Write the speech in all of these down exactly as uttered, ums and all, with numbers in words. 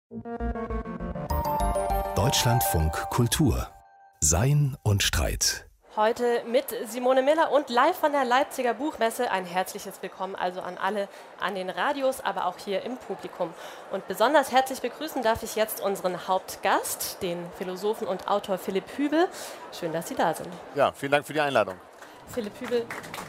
Deutschlandfunk Kultur. Sein und Streit. Heute mit Simone Miller und live von der Leipziger Buchmesse. Ein herzliches Willkommen also an alle an den Radios, aber auch hier im Publikum. Und besonders herzlich begrüßen darf ich jetzt unseren Hauptgast, den Philosophen und Autor Philipp Hübel. Schön, dass Sie da sind. Ja, vielen Dank für die Einladung. Philipp Hübel,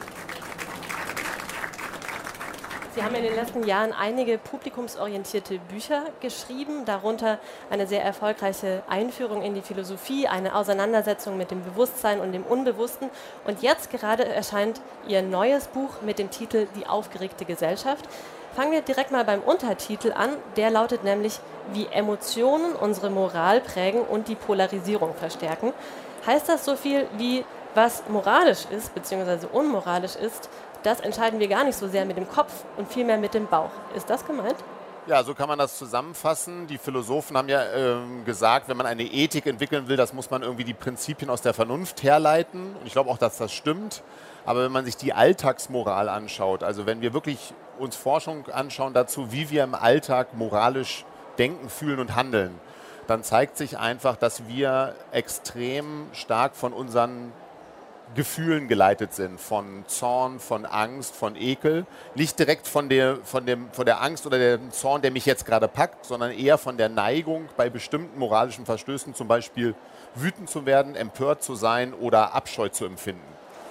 Sie haben in den letzten Jahren einige publikumsorientierte Bücher geschrieben, darunter eine sehr erfolgreiche Einführung in die Philosophie, eine Auseinandersetzung mit dem Bewusstsein und dem Unbewussten. Und jetzt gerade erscheint Ihr neues Buch mit dem Titel Die aufgeregte Gesellschaft. Fangen wir direkt mal beim Untertitel an. Der lautet nämlich, wie Emotionen unsere Moral prägen und die Polarisierung verstärken. Heißt das so viel wie, was moralisch ist bzw. unmoralisch ist, das entscheiden wir gar nicht so sehr mit dem Kopf und vielmehr mit dem Bauch. Ist das gemeint? Ja, so kann man das zusammenfassen. Die Philosophen haben ja ähm, gesagt, wenn man eine Ethik entwickeln will, das muss man irgendwie die Prinzipien aus der Vernunft herleiten. Und ich glaube auch, dass das stimmt. Aber wenn man sich die Alltagsmoral anschaut, also wenn wir wirklich uns Forschung anschauen dazu, wie wir im Alltag moralisch denken, fühlen und handeln, dann zeigt sich einfach, dass wir extrem stark von unseren Gefühlen geleitet sind, von Zorn, von Angst, von Ekel. Nicht direkt von der, von dem, von der Angst oder dem Zorn, der mich jetzt gerade packt, sondern eher von der Neigung, bei bestimmten moralischen Verstößen zum Beispiel wütend zu werden, empört zu sein oder Abscheu zu empfinden.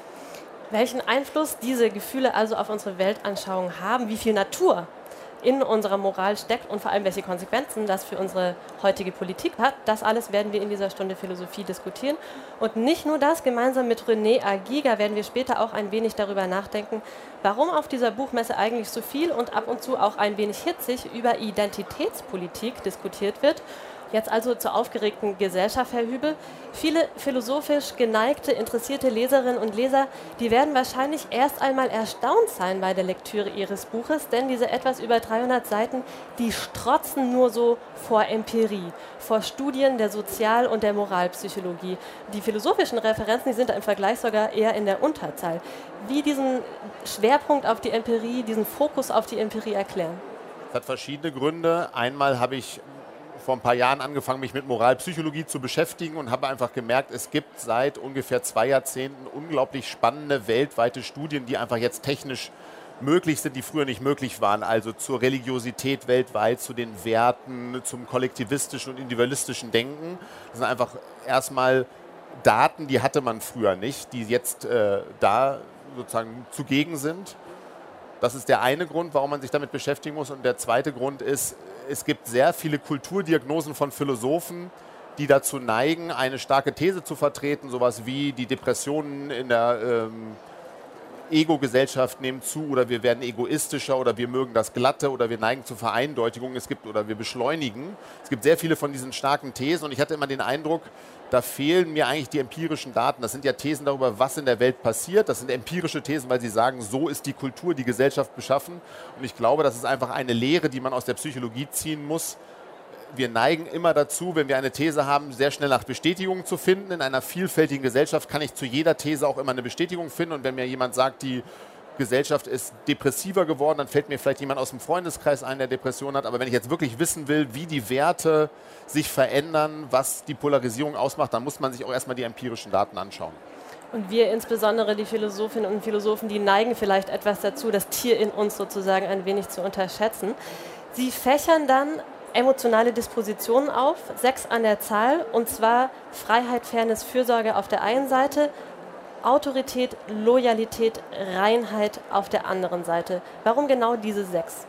Welchen Einfluss diese Gefühle also auf unsere Weltanschauung haben, wie viel Natur in unserer Moral steckt und vor allem welche Konsequenzen das für unsere heutige Politik hat, das alles werden wir in dieser Stunde Philosophie diskutieren. Und nicht nur das, gemeinsam mit René Agiga werden wir später auch ein wenig darüber nachdenken, warum auf dieser Buchmesse eigentlich so viel und ab und zu auch ein wenig hitzig über Identitätspolitik diskutiert wird. Jetzt also zur aufgeregten Gesellschaft, Herr Hübel. Viele philosophisch geneigte, interessierte Leserinnen und Leser, die werden wahrscheinlich erst einmal erstaunt sein bei der Lektüre Ihres Buches, denn diese etwas über dreihundert Seiten, die strotzen nur so vor Empirie, vor Studien der Sozial- und der Moralpsychologie. Die philosophischen Referenzen, die sind da im Vergleich sogar eher in der Unterzahl. Wie diesen Schwerpunkt auf die Empirie, diesen Fokus auf die Empirie erklären? Das hat verschiedene Gründe. Einmal habe ich vor ein paar Jahren angefangen, mich mit Moralpsychologie zu beschäftigen und habe einfach gemerkt, es gibt seit ungefähr zwei Jahrzehnten unglaublich spannende weltweite Studien, die einfach jetzt technisch möglich sind, die früher nicht möglich waren. Also zur Religiosität weltweit, zu den Werten, zum kollektivistischen und individualistischen Denken. Das sind einfach erstmal Daten, die hatte man früher nicht, die jetzt äh, da sozusagen zugegen sind. Das ist der eine Grund, warum man sich damit beschäftigen muss. Und der zweite Grund ist, es gibt sehr viele Kulturdiagnosen von Philosophen, die dazu neigen, eine starke These zu vertreten, sowas wie die Depressionen in der ähm, Ego-Gesellschaft nehmen zu oder wir werden egoistischer oder wir mögen das Glatte oder wir neigen zur Vereindeutigung, es gibt oder wir beschleunigen. Es gibt sehr viele von diesen starken Thesen und ich hatte immer den Eindruck, da fehlen mir eigentlich die empirischen Daten. Das sind ja Thesen darüber, was in der Welt passiert. Das sind empirische Thesen, weil sie sagen, so ist die Kultur, die Gesellschaft beschaffen. Und ich glaube, das ist einfach eine Lehre, die man aus der Psychologie ziehen muss. Wir neigen immer dazu, wenn wir eine These haben, sehr schnell nach Bestätigungen zu finden. In einer vielfältigen Gesellschaft kann ich zu jeder These auch immer eine Bestätigung finden. Und wenn mir jemand sagt, die Gesellschaft ist depressiver geworden, dann fällt mir vielleicht jemand aus dem Freundeskreis ein, der Depression hat. Aber wenn ich jetzt wirklich wissen will, wie die Werte sich verändern, was die Polarisierung ausmacht, dann muss man sich auch erstmal die empirischen Daten anschauen. Und wir, insbesondere die Philosophinnen und Philosophen, die neigen vielleicht etwas dazu, das Tier in uns sozusagen ein wenig zu unterschätzen. Sie fächern dann emotionale Dispositionen auf, sechs an der Zahl, und zwar Freiheit, Fairness, Fürsorge auf der einen Seite, Autorität, Loyalität, Reinheit auf der anderen Seite. Warum genau diese sechs?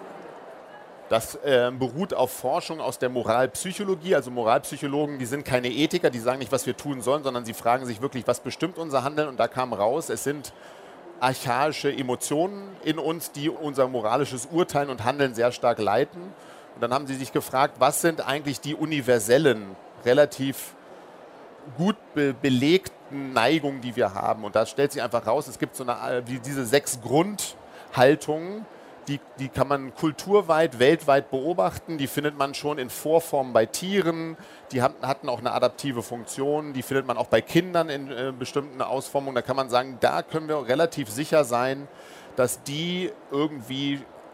Das äh, beruht auf Forschung aus der Moralpsychologie. Also Moralpsychologen, die sind keine Ethiker, die sagen nicht, was wir tun sollen, sondern sie fragen sich wirklich, was bestimmt unser Handeln? Und da kam raus, es sind archaische Emotionen in uns, die unser moralisches Urteilen und Handeln sehr stark leiten. Und dann haben sie sich gefragt, was sind eigentlich die universellen, relativ gut be belegten Neigungen, die wir haben. Und da stellt sich einfach raus, es gibt so eine, wie diese sechs Grundhaltungen, die, die kann man kulturweit, weltweit beobachten. Die findet man schon in Vorformen bei Tieren, die haben, hatten auch eine adaptive Funktion. Die findet man auch bei Kindern in äh, bestimmten Ausformungen. Da kann man sagen, da können wir relativ sicher sein, dass die irgendwie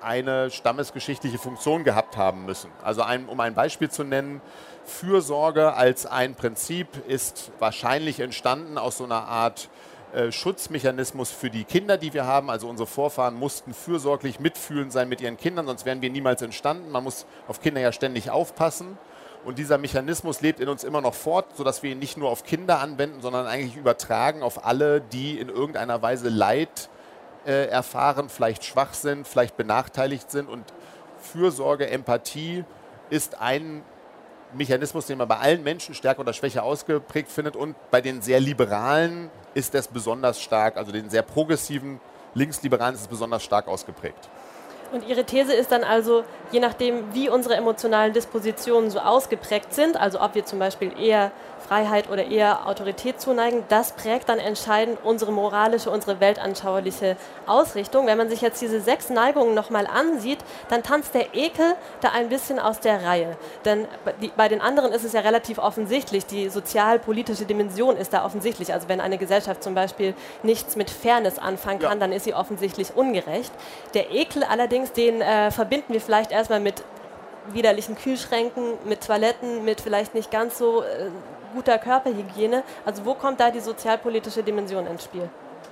eine stammesgeschichtliche Funktion gehabt haben müssen. Also ein, um ein Beispiel zu nennen, Fürsorge als ein Prinzip ist wahrscheinlich entstanden aus so einer Art äh, Schutzmechanismus für die Kinder, die wir haben. Also unsere Vorfahren mussten fürsorglich mitfühlend sein mit ihren Kindern, sonst wären wir niemals entstanden. Man muss auf Kinder ja ständig aufpassen. Und dieser Mechanismus lebt in uns immer noch fort, sodass wir ihn nicht nur auf Kinder anwenden, sondern eigentlich übertragen auf alle, die in irgendeiner Weise Leid äh, erfahren, vielleicht schwach sind, vielleicht benachteiligt sind. Und Fürsorge, Empathie ist ein Mechanismus, den man bei allen Menschen stärker oder schwächer ausgeprägt findet. Und bei den sehr Liberalen ist das besonders stark, also den sehr progressiven Linksliberalen ist es besonders stark ausgeprägt. Und Ihre These ist dann also, je nachdem, wie unsere emotionalen Dispositionen so ausgeprägt sind, also ob wir zum Beispiel eher Freiheit oder eher Autorität zuneigen, das prägt dann entscheidend unsere moralische, unsere weltanschauliche Ausrichtung. Wenn man sich jetzt diese sechs Neigungen nochmal ansieht, dann tanzt der Ekel da ein bisschen aus der Reihe. Denn bei den anderen ist es ja relativ offensichtlich, die sozialpolitische Dimension ist da offensichtlich. Also wenn eine Gesellschaft zum Beispiel nichts mit Fairness anfangen kann, ja, dann ist sie offensichtlich ungerecht. Der Ekel allerdings, den äh, verbinden wir vielleicht erstmal mit widerlichen Kühlschränken, mit Toiletten, mit vielleicht nicht ganz so äh, guter Körperhygiene. Also wo kommt da die sozialpolitische Dimension ins Spiel?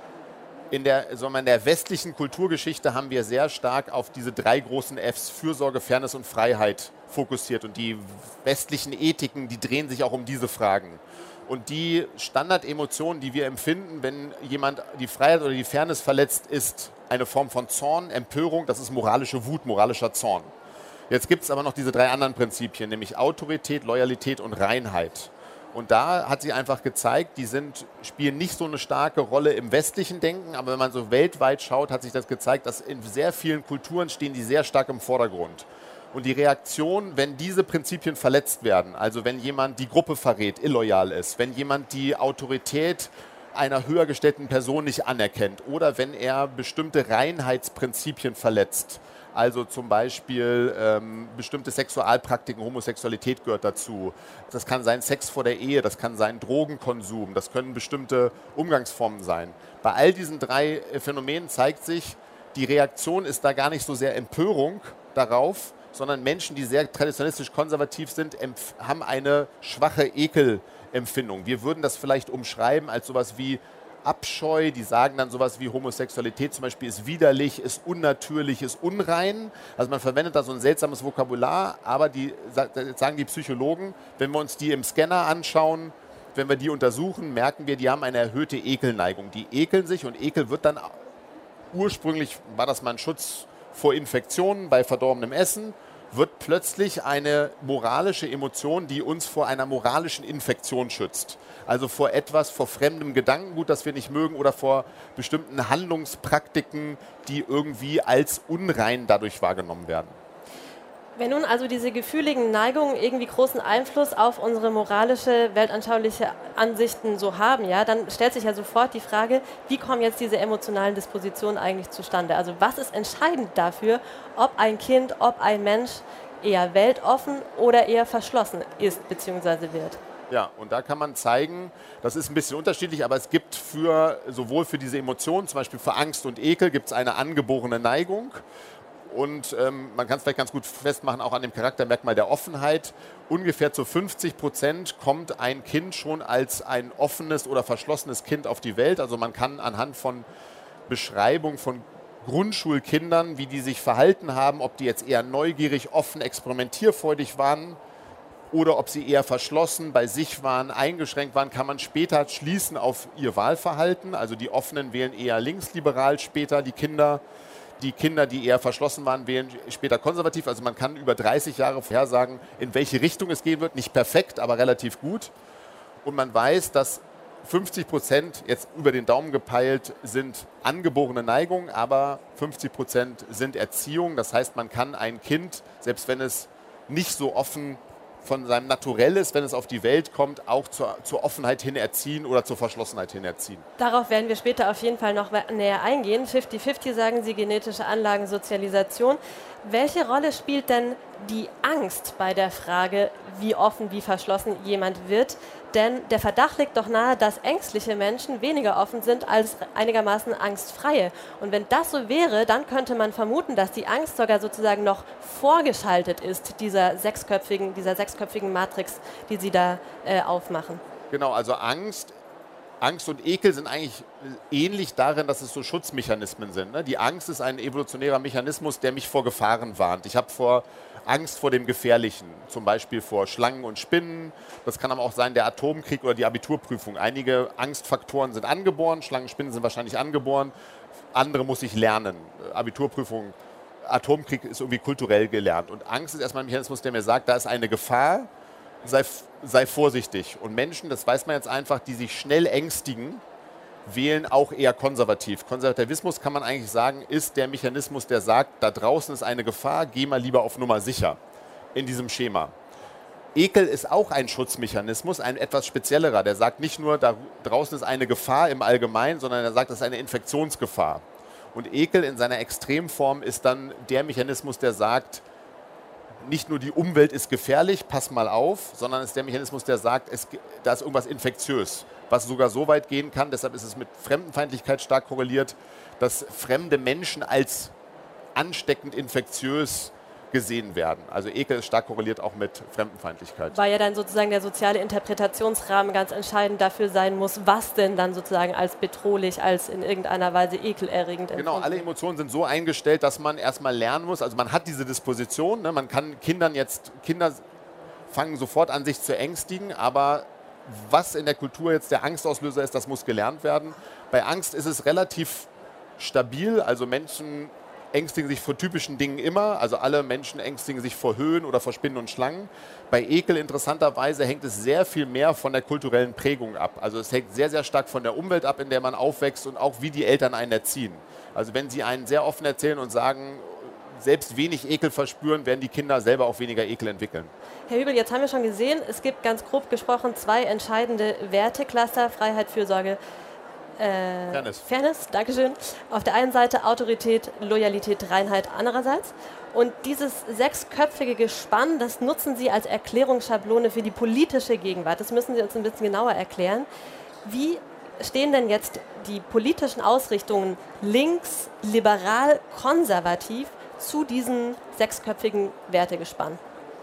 In der, sagen wir, in der westlichen Kulturgeschichte haben wir sehr stark auf diese drei großen Fs, Fürsorge, Fairness und Freiheit, fokussiert. Und die westlichen Ethiken, die drehen sich auch um diese Fragen. Und die Standardemotionen, die wir empfinden, wenn jemand die Freiheit oder die Fairness verletzt, ist eine Form von Zorn, Empörung, das ist moralische Wut, moralischer Zorn. Jetzt gibt es aber noch diese drei anderen Prinzipien, nämlich Autorität, Loyalität und Reinheit. Und da hat sie einfach gezeigt, die sind, spielen nicht so eine starke Rolle im westlichen Denken, aber wenn man so weltweit schaut, hat sich das gezeigt, dass in sehr vielen Kulturen stehen die sehr stark im Vordergrund. Und die Reaktion, wenn diese Prinzipien verletzt werden, also wenn jemand die Gruppe verrät, illoyal ist, wenn jemand die Autorität einer höher gestellten Person nicht anerkennt oder wenn er bestimmte Reinheitsprinzipien verletzt, also zum Beispiel ähm, bestimmte Sexualpraktiken, Homosexualität gehört dazu. Das kann sein Sex vor der Ehe, das kann sein Drogenkonsum, das können bestimmte Umgangsformen sein. Bei all diesen drei Phänomenen zeigt sich, die Reaktion ist da gar nicht so sehr Empörung darauf, sondern Menschen, die sehr traditionalistisch konservativ sind, haben eine schwache Ekelempfindung. Wir würden das vielleicht umschreiben als sowas wie Abscheu, die sagen dann sowas wie Homosexualität zum Beispiel ist widerlich, ist unnatürlich, ist unrein. Also man verwendet da so ein seltsames Vokabular, aber die sagen die Psychologen, wenn wir uns die im Scanner anschauen, wenn wir die untersuchen, merken wir, die haben eine erhöhte Ekelneigung. Die ekeln sich und Ekel wird dann, ursprünglich war das mal ein Schutz vor Infektionen bei verdorbenem Essen, wird plötzlich eine moralische Emotion, die uns vor einer moralischen Infektion schützt. Also vor etwas, vor fremdem Gedankengut, das wir nicht mögen oder vor bestimmten Handlungspraktiken, die irgendwie als unrein dadurch wahrgenommen werden. Wenn nun also diese gefühligen Neigungen irgendwie großen Einfluss auf unsere moralische, weltanschauliche Ansichten so haben, ja, dann stellt sich ja sofort die Frage, wie kommen jetzt diese emotionalen Dispositionen eigentlich zustande? Also was ist entscheidend dafür, ob ein Kind, ob ein Mensch eher weltoffen oder eher verschlossen ist bzw. wird? Ja, und da kann man zeigen, das ist ein bisschen unterschiedlich, aber es gibt für sowohl für diese Emotionen, zum Beispiel für Angst und Ekel, gibt es eine angeborene Neigung. Und ähm, man kann es vielleicht ganz gut festmachen, auch an dem Charaktermerkmal der Offenheit. Ungefähr zu fünfzig Prozent kommt ein Kind schon als ein offenes oder verschlossenes Kind auf die Welt. Also man kann anhand von Beschreibung von Grundschulkindern, wie die sich verhalten haben, ob die jetzt eher neugierig, offen, experimentierfreudig waren oder ob sie eher verschlossen, bei sich waren, eingeschränkt waren, kann man später schließen auf ihr Wahlverhalten. Also die Offenen wählen eher linksliberal später, die Kinder. Die Kinder, die eher verschlossen waren, wählen später konservativ. Also man kann über dreißig Jahre vorhersagen, in welche Richtung es gehen wird. Nicht perfekt, aber relativ gut. Und man weiß, dass fünfzig Prozent, jetzt über den Daumen gepeilt, sind angeborene Neigungen, aber fünfzig Prozent sind Erziehung. Das heißt, man kann ein Kind, selbst wenn es nicht so offen von seinem Naturell ist, wenn es auf die Welt kommt, auch zur, zur Offenheit hin erziehen oder zur Verschlossenheit hin erziehen. Darauf werden wir später auf jeden Fall noch näher eingehen. fünfzig fünfzig sagen Sie, genetische Anlagen, Sozialisation. Welche Rolle spielt denn die Angst bei der Frage, wie offen, wie verschlossen jemand wird. Denn der Verdacht liegt doch nahe, dass ängstliche Menschen weniger offen sind als einigermaßen angstfreie. Und wenn das so wäre, dann könnte man vermuten, dass die Angst sogar sozusagen noch vorgeschaltet ist, dieser sechsköpfigen, dieser sechsköpfigen Matrix, die Sie da äh, aufmachen. Genau, also Angst, Angst und Ekel sind eigentlich ähnlich darin, dass es so Schutzmechanismen sind. Ne? Die Angst ist ein evolutionärer Mechanismus, der mich vor Gefahren warnt. Ich habe vor Angst vor dem Gefährlichen, zum Beispiel vor Schlangen und Spinnen. Das kann aber auch sein der Atomkrieg oder die Abiturprüfung. Einige Angstfaktoren sind angeboren, Schlangen, Spinnen sind wahrscheinlich angeboren, andere muss ich lernen. Abiturprüfung, Atomkrieg ist irgendwie kulturell gelernt. Und Angst ist erstmal ein Mechanismus, der mir sagt, da ist eine Gefahr, sei, sei vorsichtig. Und Menschen, das weiß man jetzt einfach, die sich schnell ängstigen, wählen auch eher konservativ. Konservativismus, kann man eigentlich sagen, ist der Mechanismus, der sagt, da draußen ist eine Gefahr, geh mal lieber auf Nummer sicher in diesem Schema. Ekel ist auch ein Schutzmechanismus, ein etwas speziellerer. Der sagt nicht nur, da draußen ist eine Gefahr im Allgemeinen, sondern er sagt, das ist eine Infektionsgefahr. Und Ekel in seiner Extremform ist dann der Mechanismus, der sagt, nicht nur die Umwelt ist gefährlich, pass mal auf, sondern es ist der Mechanismus, der sagt, es, da ist irgendwas infektiös, was sogar so weit gehen kann, deshalb ist es mit Fremdenfeindlichkeit stark korreliert, dass fremde Menschen als ansteckend infektiös gesehen werden. Also Ekel ist stark korreliert auch mit Fremdenfeindlichkeit. Weil ja dann sozusagen der soziale Interpretationsrahmen ganz entscheidend dafür sein muss, was denn dann sozusagen als bedrohlich, als in irgendeiner Weise ekelerregend empfunden. Genau, alle Emotionen sind so eingestellt, dass man erstmal lernen muss, also man hat diese Disposition, ne? Man kann Kindern jetzt, Kinder fangen sofort an, sich zu ängstigen, aber was in der Kultur jetzt der Angstauslöser ist, das muss gelernt werden. Bei Angst ist es relativ stabil, also Menschen ängstigen sich vor typischen Dingen immer, also alle Menschen ängstigen sich vor Höhen oder vor Spinnen und Schlangen. Bei Ekel interessanterweise hängt es sehr viel mehr von der kulturellen Prägung ab. Also es hängt sehr, sehr stark von der Umwelt ab, in der man aufwächst und auch wie die Eltern einen erziehen. Also wenn sie einen sehr offen erzählen und sagen, selbst wenig Ekel verspüren, werden die Kinder selber auch weniger Ekel entwickeln. Herr Hübel, jetzt haben wir schon gesehen, es gibt ganz grob gesprochen zwei entscheidende Wertecluster, Freiheit, Fürsorge, Äh, Fairness. Fairness, Dankeschön. Auf der einen Seite Autorität, Loyalität, Reinheit andererseits. Und dieses sechsköpfige Gespann, das nutzen Sie als Erklärungsschablone für die politische Gegenwart. Das müssen Sie uns ein bisschen genauer erklären. Wie stehen denn jetzt die politischen Ausrichtungen links, liberal, konservativ zu diesem sechsköpfigen Wertegespann?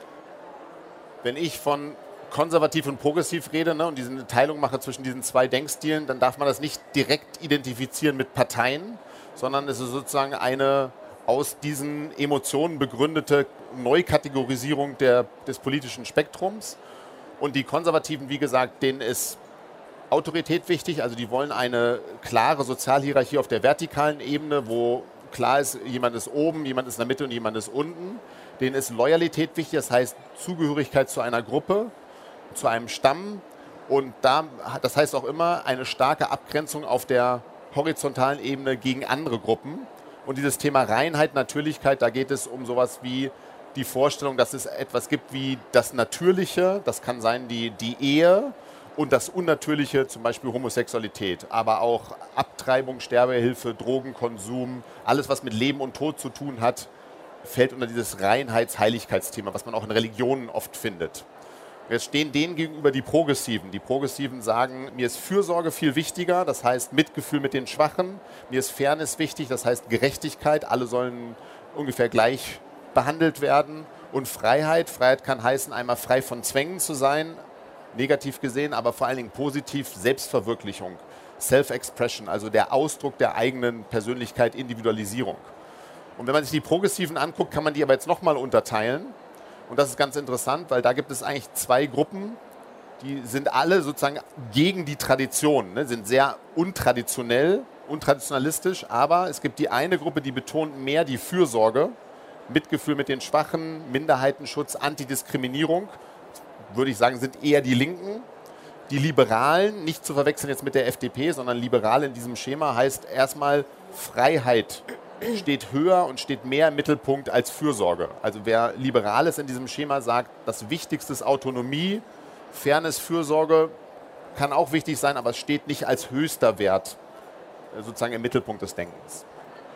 Wenn ich von konservativ und progressiv rede, ne, und diese Teilung mache zwischen diesen zwei Denkstilen, dann darf man das nicht direkt identifizieren mit Parteien, sondern es ist sozusagen eine aus diesen Emotionen begründete Neukategorisierung der, des politischen Spektrums. Und die Konservativen, wie gesagt, denen ist Autorität wichtig, also die wollen eine klare Sozialhierarchie auf der vertikalen Ebene, wo klar ist, jemand ist oben, jemand ist in der Mitte und jemand ist unten. Denen ist Loyalität wichtig, das heißt Zugehörigkeit zu einer Gruppe, zu einem Stamm, und da, das heißt auch immer eine starke Abgrenzung auf der horizontalen Ebene gegen andere Gruppen. Und dieses Thema Reinheit, Natürlichkeit, da geht es um sowas wie die Vorstellung, dass es etwas gibt wie das Natürliche, das kann sein die, die Ehe, und das Unnatürliche, zum Beispiel Homosexualität, aber auch Abtreibung, Sterbehilfe, Drogenkonsum, alles was mit Leben und Tod zu tun hat, fällt unter dieses Reinheits-Heiligkeitsthema, was man auch in Religionen oft findet. Jetzt stehen denen gegenüber die Progressiven. Die Progressiven sagen, mir ist Fürsorge viel wichtiger, das heißt Mitgefühl mit den Schwachen. Mir ist Fairness wichtig, das heißt Gerechtigkeit. Alle sollen ungefähr gleich behandelt werden. Und Freiheit, Freiheit kann heißen, einmal frei von Zwängen zu sein, negativ gesehen, aber vor allen Dingen positiv, Selbstverwirklichung, Self-Expression, also der Ausdruck der eigenen Persönlichkeit, Individualisierung. Und wenn man sich die Progressiven anguckt, kann man die aber jetzt nochmal unterteilen. Und das ist ganz interessant, weil da gibt es eigentlich zwei Gruppen, die sind alle sozusagen gegen die Tradition, ne, sind sehr untraditionell, untraditionalistisch, aber es gibt die eine Gruppe, die betont mehr die Fürsorge, Mitgefühl mit den Schwachen, Minderheitenschutz, Antidiskriminierung, würde ich sagen, sind eher die Linken. Die Liberalen, nicht zu verwechseln jetzt mit der F D P, sondern liberal in diesem Schema heißt erstmal Freiheit steht höher und steht mehr im Mittelpunkt als Fürsorge. Also wer liberal ist in diesem Schema, sagt, das Wichtigste ist Autonomie, Fairness, Fürsorge kann auch wichtig sein, aber es steht nicht als höchster Wert sozusagen im Mittelpunkt des Denkens.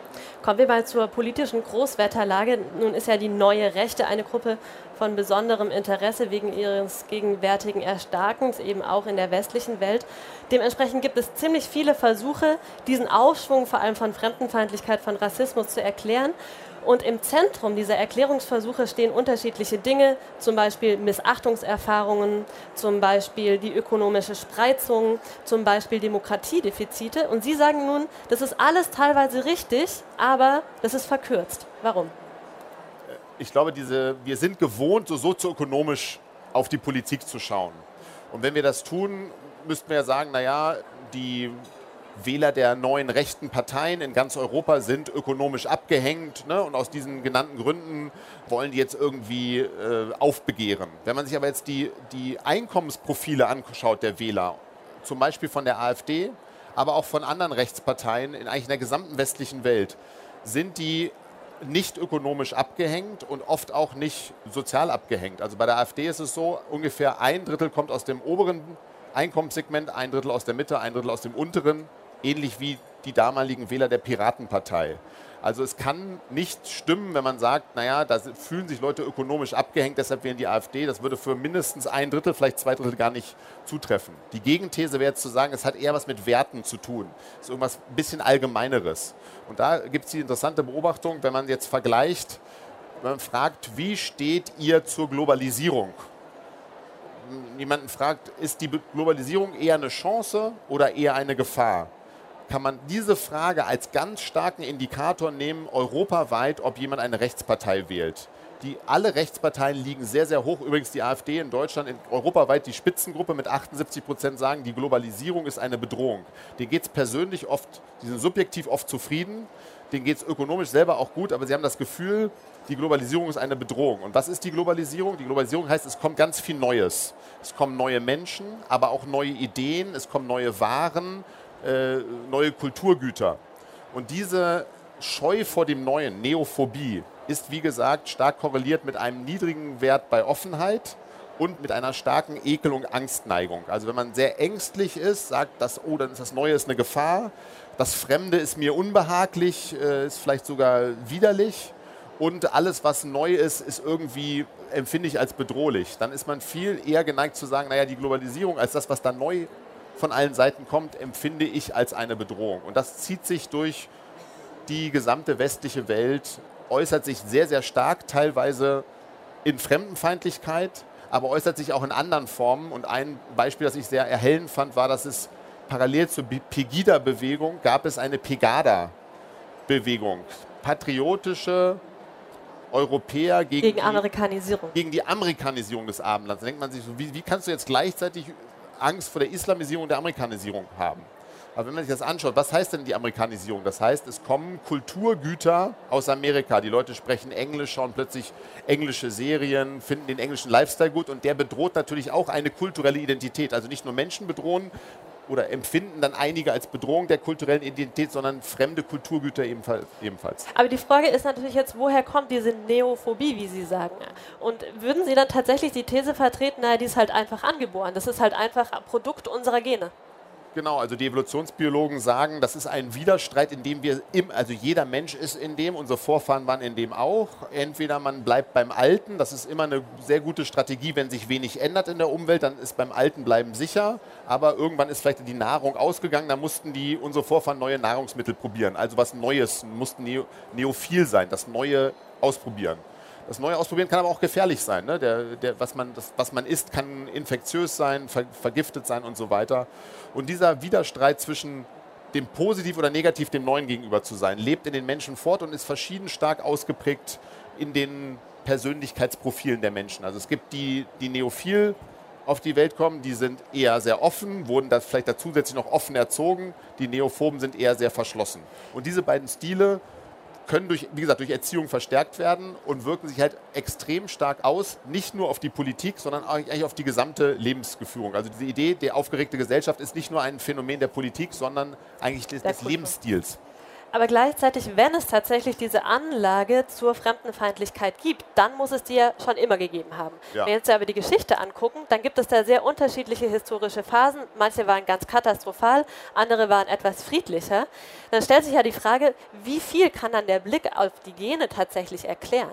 Kommen wir mal zur politischen Großwetterlage. Nun ist ja die neue Rechte eine Gruppe von besonderem Interesse wegen ihres gegenwärtigen Erstarkens, eben auch in der westlichen Welt. Dementsprechend gibt es ziemlich viele Versuche, diesen Aufschwung vor allem von Fremdenfeindlichkeit, von Rassismus zu erklären. Und im Zentrum dieser Erklärungsversuche stehen unterschiedliche Dinge, zum Beispiel Missachtungserfahrungen, zum Beispiel die ökonomische Spreizung, zum Beispiel Demokratiedefizite. Und Sie sagen nun, das ist alles teilweise richtig, aber das ist verkürzt. Warum? Ich glaube, diese, wir sind gewohnt, so sozioökonomisch auf die Politik zu schauen. Und wenn wir das tun, müssten wir ja sagen, naja, die Wähler der neuen rechten Parteien in ganz Europa sind ökonomisch abgehängt, ne? Und aus diesen genannten Gründen wollen die jetzt irgendwie äh, aufbegehren. Wenn man sich aber jetzt die, die Einkommensprofile anschaut der Wähler, zum Beispiel von der AfD, aber auch von anderen Rechtsparteien in eigentlich in der gesamten westlichen Welt, sind die nicht ökonomisch abgehängt und oft auch nicht sozial abgehängt. Also bei der AfD ist es so, ungefähr ein Drittel kommt aus dem oberen Einkommenssegment, ein Drittel aus der Mitte, ein Drittel aus dem unteren, ähnlich wie die damaligen Wähler der Piratenpartei. Also es kann nicht stimmen, wenn man sagt, naja, da fühlen sich Leute ökonomisch abgehängt, deshalb wählen die AfD. Das würde für mindestens ein Drittel, vielleicht zwei Drittel gar nicht zutreffen. Die Gegenthese wäre jetzt zu sagen, es hat eher was mit Werten zu tun. Es ist irgendwas ein bisschen Allgemeineres. Und da gibt es die interessante Beobachtung, wenn man jetzt vergleicht, wenn man fragt, wie steht ihr zur Globalisierung? Jemanden fragt, ist die Globalisierung eher eine Chance oder eher eine Gefahr? Kann man diese Frage als ganz starken Indikator nehmen, europaweit, ob jemand eine Rechtspartei wählt. Die, alle Rechtsparteien liegen sehr, sehr hoch. Übrigens die AfD in Deutschland, in europaweit die Spitzengruppe mit achtundsiebzig Prozent sagen, die Globalisierung ist eine Bedrohung. Denen geht es persönlich oft, die sind subjektiv oft zufrieden, denen geht es ökonomisch selber auch gut, aber sie haben das Gefühl, die Globalisierung ist eine Bedrohung. Und was ist die Globalisierung? Die Globalisierung heißt, es kommt ganz viel Neues. Es kommen neue Menschen, aber auch neue Ideen, es kommen neue Waren, äh, neue Kulturgüter. Und diese Scheu vor dem Neuen, Neophobie, ist wie gesagt stark korreliert mit einem niedrigen Wert bei Offenheit und mit einer starken Ekel- und Angstneigung. Also wenn man sehr ängstlich ist, sagt, dass, oh, dann ist das Neue ist eine Gefahr, das Fremde ist mir unbehaglich, äh, ist vielleicht sogar widerlich. Und alles, was neu ist, ist irgendwie, empfinde ich als bedrohlich. Dann ist man viel eher geneigt zu sagen, naja, die Globalisierung als das, was da neu von allen Seiten kommt, empfinde ich als eine Bedrohung. Und das zieht sich durch die gesamte westliche Welt, äußert sich sehr, sehr stark, teilweise in Fremdenfeindlichkeit, aber äußert sich auch in anderen Formen. Und ein Beispiel, das ich sehr erhellend fand, war, dass es parallel zur Pegida-Bewegung gab es eine Pegada-Bewegung. Patriotische Europäer gegen, gegen die, Amerikanisierung. Gegen die Amerikanisierung des Abendlands. Da denkt man sich so, wie, wie kannst du jetzt gleichzeitig Angst vor der Islamisierung und der Amerikanisierung haben? Aber wenn man sich das anschaut, was heißt denn die Amerikanisierung? Das heißt, es kommen Kulturgüter aus Amerika. Die Leute sprechen Englisch, schauen plötzlich englische Serien, finden den englischen Lifestyle gut und der bedroht natürlich auch eine kulturelle Identität. Also nicht nur Menschen bedrohen oder empfinden dann einige als Bedrohung der kulturellen Identität, sondern fremde Kulturgüter ebenfalls. Aber die Frage ist natürlich jetzt, woher kommt diese Neophobie, wie Sie sagen? Und würden Sie dann tatsächlich die These vertreten, naja, die ist halt einfach angeboren, das ist halt einfach Produkt unserer Gene? Genau, also die Evolutionsbiologen sagen, das ist ein Widerstreit, in dem wir, im, also jeder Mensch ist in dem, unsere Vorfahren waren in dem auch. Entweder man bleibt beim Alten, das ist immer eine sehr gute Strategie, wenn sich wenig ändert in der Umwelt, dann ist beim Alten bleiben sicher. Aber irgendwann ist vielleicht die Nahrung ausgegangen, da mussten die, unsere Vorfahren neue Nahrungsmittel probieren. Also was Neues, mussten neo, neophil sein, das Neue ausprobieren. Das Neue ausprobieren kann aber auch gefährlich sein. Ne? Der, der, was, man, das, was man isst, kann infektiös sein, ver, vergiftet sein und so weiter. Und dieser Widerstreit zwischen dem Positiv oder Negativ dem Neuen gegenüber zu sein, lebt in den Menschen fort und ist verschieden stark ausgeprägt in den Persönlichkeitsprofilen der Menschen. Also es gibt die, die neophil auf die Welt kommen, die sind eher sehr offen, wurden da vielleicht da zusätzlich noch offen erzogen. Die Neophoben sind eher sehr verschlossen. Und diese beiden Stile können durch, wie gesagt, durch Erziehung verstärkt werden und wirken sich halt extrem stark aus, nicht nur auf die Politik, sondern eigentlich auf die gesamte Lebensgeführung. Also diese Idee, die aufgeregte Gesellschaft ist nicht nur ein Phänomen der Politik, sondern eigentlich des, des Lebensstils. Aber gleichzeitig, wenn es tatsächlich diese Anlage zur Fremdenfeindlichkeit gibt, dann muss es die ja schon immer gegeben haben. Ja. Wenn wir jetzt aber die Geschichte angucken, dann gibt es da sehr unterschiedliche historische Phasen. Manche waren ganz katastrophal, andere waren etwas friedlicher. Dann stellt sich ja die Frage, wie viel kann dann der Blick auf die Gene tatsächlich erklären?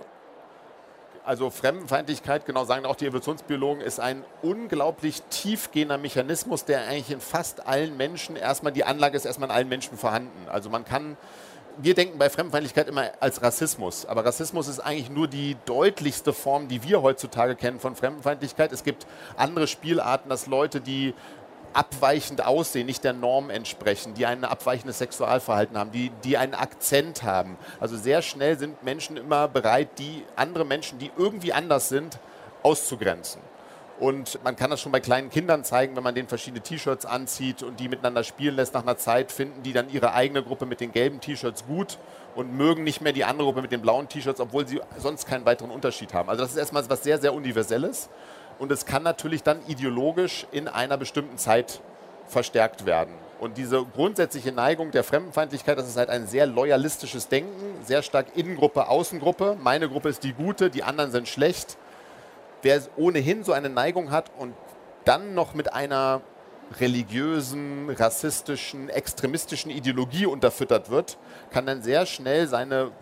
Also Fremdenfeindlichkeit, genau sagen auch die Evolutionsbiologen, ist ein unglaublich tiefgehender Mechanismus, der eigentlich in fast allen Menschen erstmal, die Anlage ist erstmal in allen Menschen vorhanden. Also man kann, wir denken bei Fremdenfeindlichkeit immer als Rassismus, aber Rassismus ist eigentlich nur die deutlichste Form, die wir heutzutage kennen von Fremdenfeindlichkeit. Es gibt andere Spielarten, dass Leute, die abweichend aussehen, nicht der Norm entsprechen, die ein abweichendes Sexualverhalten haben, die, die einen Akzent haben. Also sehr schnell sind Menschen immer bereit, die andere Menschen, die irgendwie anders sind, auszugrenzen. Und man kann das schon bei kleinen Kindern zeigen, wenn man denen verschiedene T-Shirts anzieht und die miteinander spielen lässt. Nach einer Zeit finden die dann ihre eigene Gruppe mit den gelben T-Shirts gut und mögen nicht mehr die andere Gruppe mit den blauen T-Shirts, obwohl sie sonst keinen weiteren Unterschied haben. Also das ist erstmal was sehr, sehr Universelles. Und es kann natürlich dann ideologisch in einer bestimmten Zeit verstärkt werden. Und diese grundsätzliche Neigung der Fremdenfeindlichkeit, das ist halt ein sehr loyalistisches Denken, sehr stark Innengruppe, Außengruppe. Meine Gruppe ist die gute, die anderen sind schlecht. Wer ohnehin so eine Neigung hat und dann noch mit einer religiösen, rassistischen, extremistischen Ideologie unterfüttert wird, kann dann sehr schnell seine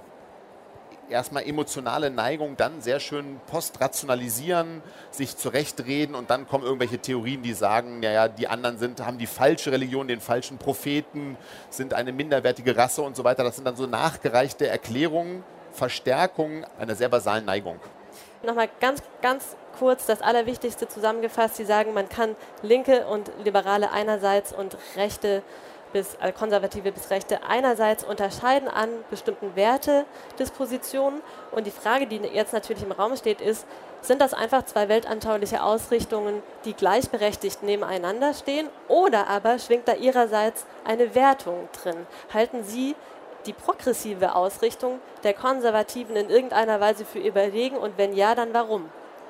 erstmal emotionale Neigung dann sehr schön postrationalisieren, sich zurechtreden und dann kommen irgendwelche Theorien, die sagen, naja, die anderen sind, haben die falsche Religion, den falschen Propheten, sind eine minderwertige Rasse und so weiter. Das sind dann so nachgereichte Erklärungen, Verstärkungen einer sehr basalen Neigung. Nochmal ganz, ganz kurz das Allerwichtigste zusammengefasst. Sie sagen, man kann Linke und Liberale einerseits und Rechte bis äh, Konservative bis Rechte einerseits unterscheiden an bestimmten Wertedispositionen. Und die Frage, die jetzt natürlich im Raum steht, ist, sind das einfach zwei weltanschauliche Ausrichtungen, die gleichberechtigt nebeneinander stehen, oder aber schwingt da ihrerseits eine Wertung drin? Halten Sie die progressive Ausrichtung der Konservativen in irgendeiner Weise für überlegen, und wenn ja, dann warum?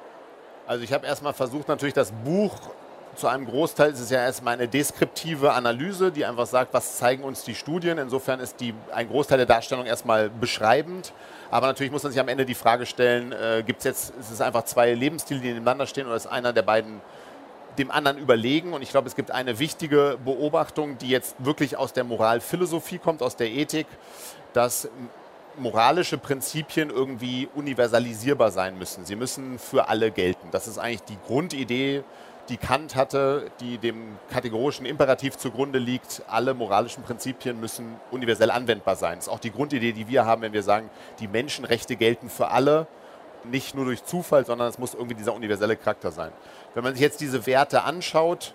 Also ich habe erstmal versucht, natürlich das Buch, zu einem Großteil ist es ja erstmal eine deskriptive Analyse, die einfach sagt, was zeigen uns die Studien. Insofern ist die, ein Großteil der Darstellung erstmal beschreibend. Aber natürlich muss man sich am Ende die Frage stellen, äh, gibt es jetzt, ist es einfach zwei Lebensstile, die nebeneinander stehen, oder ist einer der beiden dem anderen überlegen? Und ich glaube, es gibt eine wichtige Beobachtung, die jetzt wirklich aus der Moralphilosophie kommt, aus der Ethik, dass moralische Prinzipien irgendwie universalisierbar sein müssen. Sie müssen für alle gelten. Das ist eigentlich die Grundidee, die Kant hatte, die dem kategorischen Imperativ zugrunde liegt. Alle moralischen Prinzipien müssen universell anwendbar sein. Das ist auch die Grundidee, die wir haben, wenn wir sagen, die Menschenrechte gelten für alle, nicht nur durch Zufall, sondern es muss irgendwie dieser universelle Charakter sein. Wenn man sich jetzt diese Werte anschaut,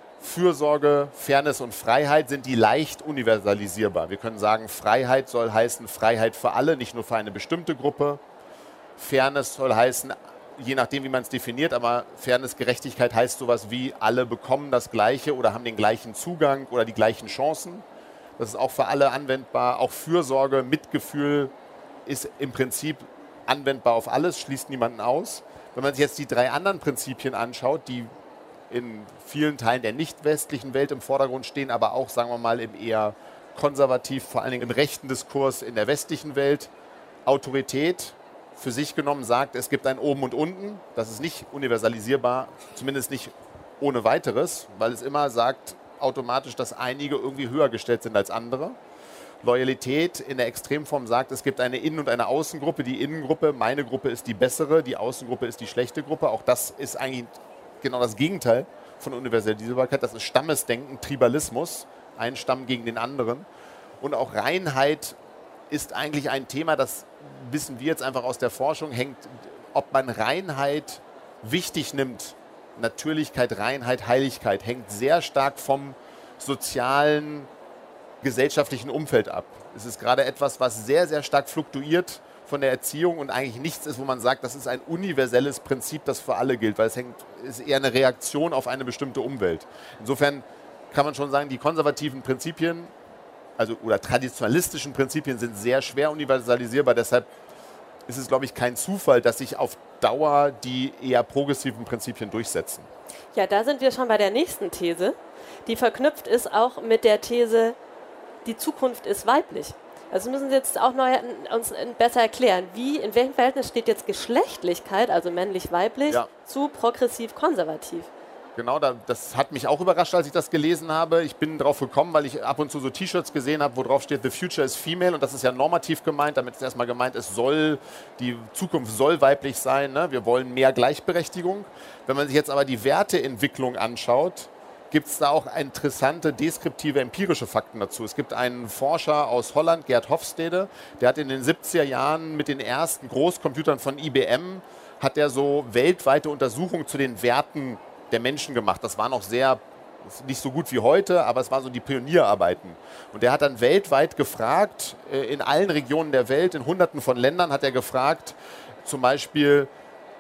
Fürsorge, Fairness und Freiheit, sind die leicht universalisierbar. Wir können sagen, Freiheit soll heißen Freiheit für alle, nicht nur für eine bestimmte Gruppe. Fairness soll heißen, je nachdem, wie man es definiert, aber Fairness, Gerechtigkeit heißt sowas wie, alle bekommen das Gleiche oder haben den gleichen Zugang oder die gleichen Chancen. Das ist auch für alle anwendbar. Auch Fürsorge, Mitgefühl ist im Prinzip anwendbar auf alles, schließt niemanden aus. Wenn man sich jetzt die drei anderen Prinzipien anschaut, die in vielen Teilen der nicht westlichen Welt im Vordergrund stehen, aber auch, sagen wir mal, im eher konservativ, vor allen Dingen im rechten Diskurs in der westlichen Welt, Autorität für sich genommen sagt, es gibt ein Oben und Unten. Das ist nicht universalisierbar, zumindest nicht ohne weiteres, weil es immer sagt automatisch, dass einige irgendwie höher gestellt sind als andere. Loyalität in der Extremform sagt, es gibt eine Innen- und eine Außengruppe. Die Innengruppe, meine Gruppe ist die bessere, die Außengruppe ist die schlechte Gruppe. Auch das ist eigentlich genau das Gegenteil von Universalisierbarkeit. Das ist Stammesdenken, Tribalismus, ein Stamm gegen den anderen. Und auch Reinheit ist eigentlich ein Thema, das wissen wir jetzt einfach aus der Forschung, hängt, ob man Reinheit wichtig nimmt, Natürlichkeit, Reinheit, Heiligkeit, hängt sehr stark vom sozialen, gesellschaftlichen Umfeld ab. Es ist gerade etwas, was sehr, sehr stark fluktuiert von der Erziehung und eigentlich nichts ist, wo man sagt, das ist ein universelles Prinzip, das für alle gilt, weil es hängt, ist eher eine Reaktion auf eine bestimmte Umwelt. Insofern kann man schon sagen, die konservativen Prinzipien, also oder traditionalistischen Prinzipien sind sehr schwer universalisierbar. Deshalb ist es, glaube ich, kein Zufall, dass sich auf Dauer die eher progressiven Prinzipien durchsetzen. Ja, da sind wir schon bei der nächsten These, die verknüpft ist auch mit der These, die Zukunft ist weiblich. Also müssen Sie jetzt auch neu, uns besser erklären, wie, in welchem Verhältnis steht jetzt Geschlechtlichkeit, also männlich-weiblich, ja. zu progressiv-konservativ? Genau, das hat mich auch überrascht, als ich das gelesen habe. Ich bin drauf gekommen, weil ich ab und zu so T-Shirts gesehen habe, wo drauf steht, The future is female. Und das ist ja normativ gemeint. Damit ist erstmal gemeint, es soll, die Zukunft soll weiblich sein. Ne? Wir wollen mehr Gleichberechtigung. Wenn man sich jetzt aber die Werteentwicklung anschaut, gibt es da auch interessante, deskriptive, empirische Fakten dazu. Es gibt einen Forscher aus Holland, Gerd Hofstede, der hat in den siebziger Jahren mit den ersten Großcomputern von I B M, hat der so weltweite Untersuchungen zu den Werten der Menschen gemacht. Das war noch sehr, nicht so gut wie heute, aber es waren so die Pionierarbeiten. Und der hat dann weltweit gefragt, in allen Regionen der Welt, in hunderten von Ländern hat er gefragt, zum Beispiel,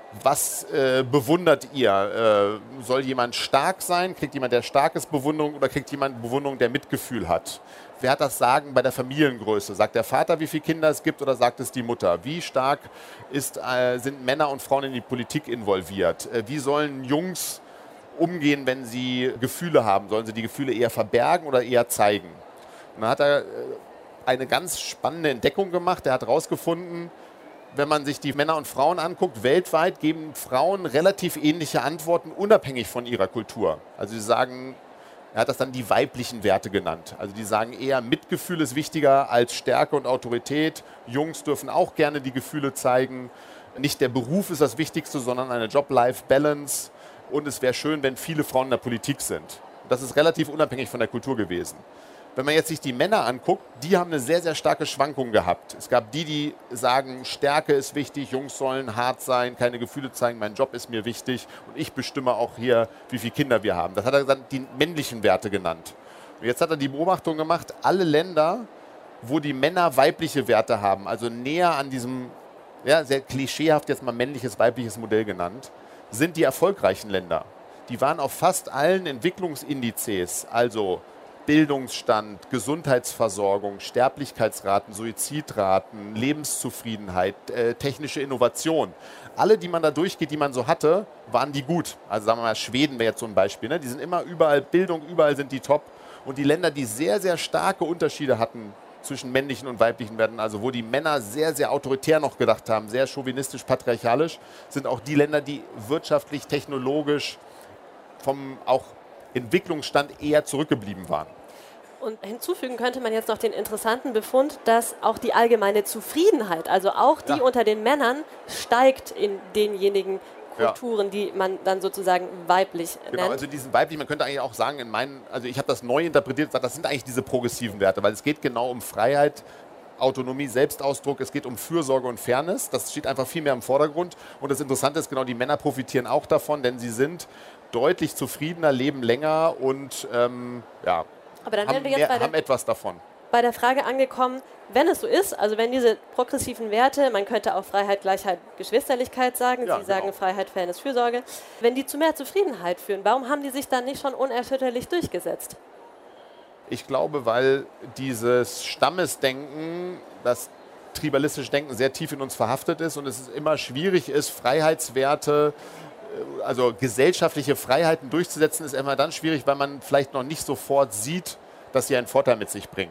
was äh, bewundert ihr? Äh, soll jemand stark sein? Kriegt jemand, der stark ist, Bewunderung oder kriegt jemand Bewunderung, der Mitgefühl hat? Wer hat das Sagen bei der Familiengröße? Sagt der Vater, wie viele Kinder es gibt oder sagt es die Mutter? Wie stark ist, äh, sind Männer und Frauen in die Politik involviert? Äh, wie sollen Jungs umgehen, wenn sie Gefühle haben? Sollen sie die Gefühle eher verbergen oder eher zeigen? Und dann hat er äh, eine ganz spannende Entdeckung gemacht. Er hat herausgefunden, wenn man sich die Männer und Frauen anguckt, weltweit geben Frauen relativ ähnliche Antworten, unabhängig von ihrer Kultur. Also sie sagen, er hat das dann die weiblichen Werte genannt. Also die sagen eher, Mitgefühl ist wichtiger als Stärke und Autorität. Jungs dürfen auch gerne die Gefühle zeigen. Nicht der Beruf ist das Wichtigste, sondern eine Job-Life-Balance. Und es wäre schön, wenn viele Frauen in der Politik sind. Das ist relativ unabhängig von der Kultur gewesen. Wenn man jetzt sich die Männer anguckt, die haben eine sehr, sehr starke Schwankung gehabt. Es gab die, die sagen, Stärke ist wichtig, Jungs sollen hart sein, keine Gefühle zeigen, mein Job ist mir wichtig und ich bestimme auch hier, wie viele Kinder wir haben. Das hat er dann die männlichen Werte genannt. Und jetzt hat er die Beobachtung gemacht, alle Länder, wo die Männer weibliche Werte haben, also näher an diesem, ja, sehr klischeehaft jetzt mal männliches, weibliches Modell genannt, sind die erfolgreichen Länder. Die waren auf fast allen Entwicklungsindizes, also Bildungsstand, Gesundheitsversorgung, Sterblichkeitsraten, Suizidraten, Lebenszufriedenheit, äh, technische Innovation. Alle, die man da durchgeht, die man so hatte, waren die gut. Also sagen wir mal, Schweden wäre jetzt so ein Beispiel. Ne? Die sind immer überall, Bildung, überall sind die top. Und die Länder, die sehr, sehr starke Unterschiede hatten zwischen männlichen und weiblichen Werten, also wo die Männer sehr, sehr autoritär noch gedacht haben, sehr chauvinistisch, patriarchalisch, sind auch die Länder, die wirtschaftlich, technologisch, vom auch Entwicklungsstand eher zurückgeblieben waren. Und hinzufügen könnte man jetzt noch den interessanten Befund, dass auch die allgemeine Zufriedenheit, also auch die ja. unter den Männern, steigt in denjenigen Kulturen, ja. die man dann sozusagen weiblich nennt. Genau, also diesen weiblich, man könnte eigentlich auch sagen, in meinen, also ich habe das neu interpretiert, das sind eigentlich diese progressiven Werte, weil es geht genau um Freiheit, Autonomie, Selbstausdruck, es geht um Fürsorge und Fairness, das steht einfach viel mehr im Vordergrund. Und das Interessante ist, genau, die Männer profitieren auch davon, denn sie sind deutlich zufriedener, leben länger und ähm, ja, Aber dann haben, wir jetzt mehr, bei der, haben etwas davon. Bei der Frage angekommen, wenn es so ist, also wenn diese progressiven Werte, man könnte auch Freiheit, Gleichheit, Geschwisterlichkeit sagen, ja, Sie genau. sagen Freiheit, Fairness, Fürsorge, wenn die zu mehr Zufriedenheit führen, warum haben die sich dann nicht schon unerschütterlich durchgesetzt? Ich glaube, weil dieses Stammesdenken, das tribalistische Denken sehr tief in uns verhaftet ist und es immer schwierig ist, Freiheitswerte, also gesellschaftliche Freiheiten durchzusetzen, ist immer dann schwierig, weil man vielleicht noch nicht sofort sieht, dass sie einen Vorteil mit sich bringen.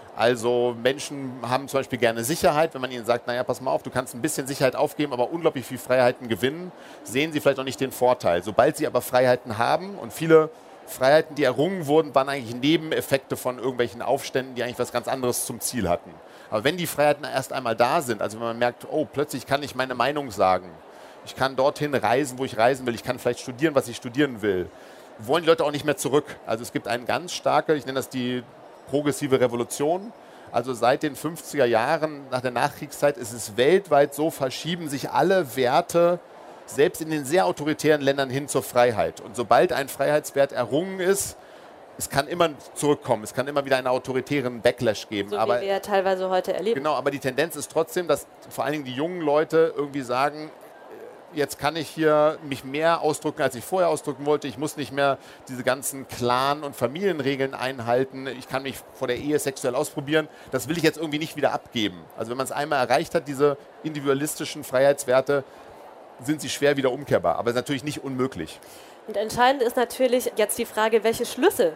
Also Menschen haben zum Beispiel gerne Sicherheit, wenn man ihnen sagt, naja, pass mal auf, du kannst ein bisschen Sicherheit aufgeben, aber unglaublich viel Freiheiten gewinnen, sehen sie vielleicht noch nicht den Vorteil. Sobald sie aber Freiheiten haben und viele Freiheiten, die errungen wurden, waren eigentlich Nebeneffekte von irgendwelchen Aufständen, die eigentlich was ganz anderes zum Ziel hatten. Aber wenn die Freiheiten erst einmal da sind, also wenn man merkt, oh, plötzlich kann ich meine Meinung sagen, ich kann dorthin reisen, wo ich reisen will, ich kann vielleicht studieren, was ich studieren will, wollen die Leute auch nicht mehr zurück. Also es gibt eine ganz starke, ich nenne das die progressive Revolution. Also seit den fünfziger Jahren nach der Nachkriegszeit ist es weltweit so, verschieben sich alle Werte, selbst in den sehr autoritären Ländern, hin zur Freiheit. Und sobald ein Freiheitswert errungen ist, es kann immer zurückkommen, es kann immer wieder einen autoritären Backlash geben. So aber, wie wir ja teilweise heute erleben. Genau, aber die Tendenz ist trotzdem, dass vor allen Dingen die jungen Leute irgendwie sagen, jetzt kann ich hier mich mehr ausdrücken, als ich vorher ausdrücken wollte. Ich muss nicht mehr diese ganzen Clan- und Familienregeln einhalten. Ich kann mich vor der Ehe sexuell ausprobieren. Das will ich jetzt irgendwie nicht wieder abgeben. Also wenn man es einmal erreicht hat, diese individualistischen Freiheitswerte, sind sie schwer wieder umkehrbar. Aber es ist natürlich nicht unmöglich. Und entscheidend ist natürlich jetzt die Frage, welche Schlüsse